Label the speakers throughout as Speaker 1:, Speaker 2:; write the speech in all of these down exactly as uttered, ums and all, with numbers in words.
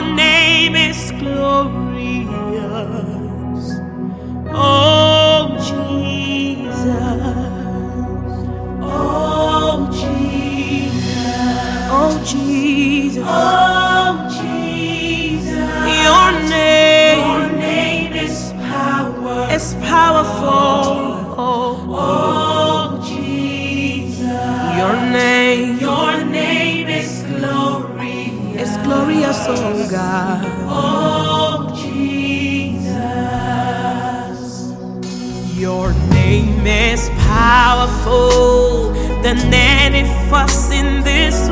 Speaker 1: name is glorious. Oh Jesus. Oh Jesus. Oh Jesus. Oh Jesus. Your name, your name is power. It's powerful. Oh, oh Jesus. Your name, your name is glorious. It's glorious, oh God. Oh Jesus. Your name is powerful than any fuss in this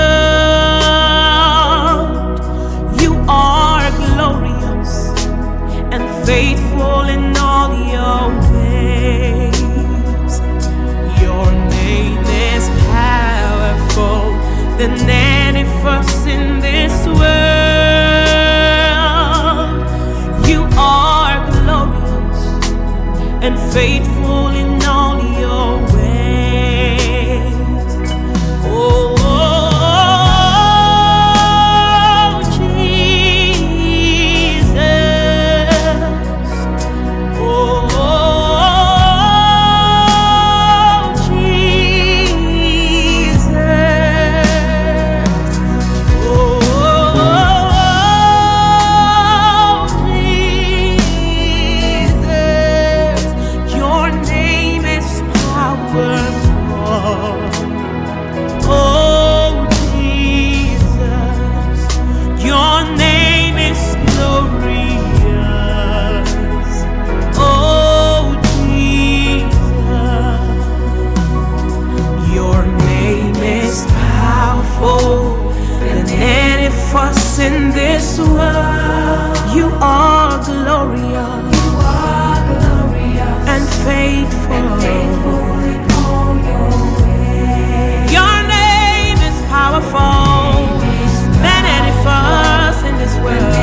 Speaker 1: world. You are glorious and faithful in all your ways. Your name is powerful than any fuss in this world. You are glorious and faithful in all your ways. Oh, oh, oh, Jesus. Oh, oh, Jesus. Oh, Jesus. Your name is powerful. Oh, Jesus. Your name is glorious. Oh, Jesus. Your name is powerful than any fuss in this world. You are glorious. You are glorious and faithful. And faithful in all your ways. Your name is powerful than any fuss in this world.